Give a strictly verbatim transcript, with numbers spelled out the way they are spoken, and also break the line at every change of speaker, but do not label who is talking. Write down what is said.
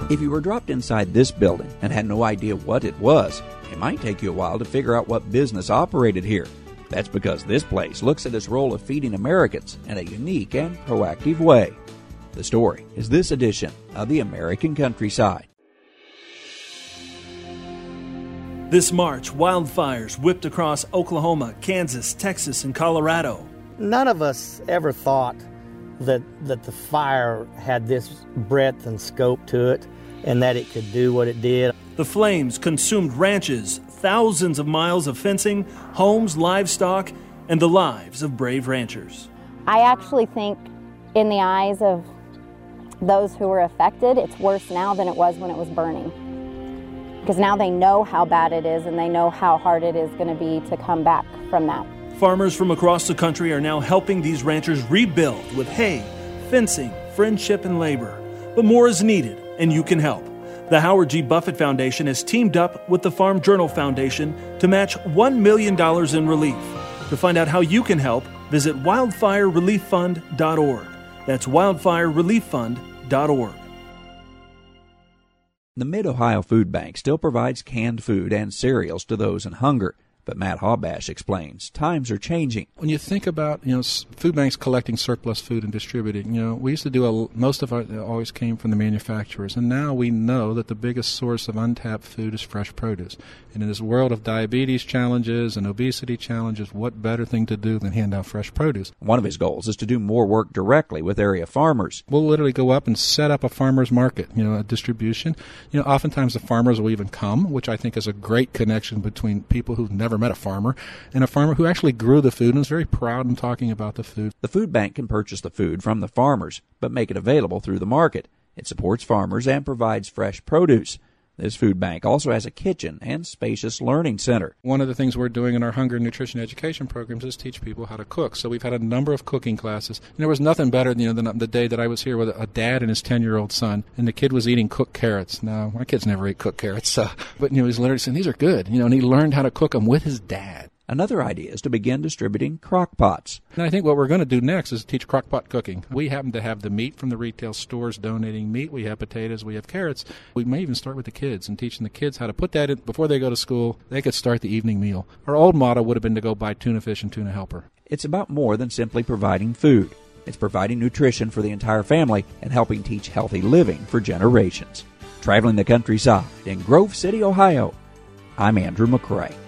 If you were dropped inside this building and had no idea what it was, it might take you a while to figure out what business operated here. That's because this place looks at its role of feeding Americans in a unique and proactive way. The story is this edition of the American Countryside.
This March, wildfires whipped across Oklahoma, Kansas, Texas, and Colorado.
None of us ever thought that that the fire had this breadth and scope to it and that it could do what it did.
The flames consumed ranches, thousands of miles of fencing, homes, livestock, and the lives of brave ranchers.
I actually think in the eyes of those who were affected, it's worse now than it was when it was burning. Because now they know how bad it is and they know how hard it is going to be to come back from that.
Farmers from across the country are now helping these ranchers rebuild with hay, fencing, friendship, and labor. But more is needed, and you can help. The Howard G. Buffett Foundation has teamed up with the Farm Journal Foundation to match one million dollars in relief. To find out how you can help, visit wildfire relief fund dot org. That's wildfire relief fund dot org.
The Mid-Ohio Food Bank still provides canned food and cereals to those in hunger. But Matt Habash explains, times are changing.
When you think about, you know, food banks collecting surplus food and distributing, you know, we used to do, a, most of it always came from the manufacturers. And now we know that the biggest source of untapped food is fresh produce. And in this world of diabetes challenges and obesity challenges, what better thing to do than hand out fresh produce?
One of his goals is to do more work directly with area farmers.
We'll literally go up and set up a farmer's market, you know, a distribution. You know, oftentimes the farmers will even come, which I think is a great connection between people who've never met a farmer and a farmer who actually grew the food and is very proud in talking about the food.
The food bank can purchase the food from the farmers, but make it available through the market. It supports farmers and provides fresh produce. This food bank also has a kitchen and spacious learning center.
One of the things we're doing in our hunger and nutrition education programs is teach people how to cook. So we've had a number of cooking classes. And there was nothing better, you know, than the day that I was here with a dad and his ten-year-old son, and the kid was eating cooked carrots. Now, my kids never ate cooked carrots, uh, but you know, he's literally saying these are good. You know, and he learned how to cook them with his dad.
Another idea is to begin distributing crock pots.
And I think what we're going to do next is teach crock pot cooking. We happen to have the meat from the retail stores donating meat. We have potatoes. We have carrots. We may even start with the kids and teaching the kids how to put that in before they go to school. They could start the evening meal. Our old motto would have been to go buy tuna fish and tuna helper.
It's about more than simply providing food. It's providing nutrition for the entire family and helping teach healthy living for generations. Traveling the countryside in Grove City, Ohio, I'm Andrew McCrae.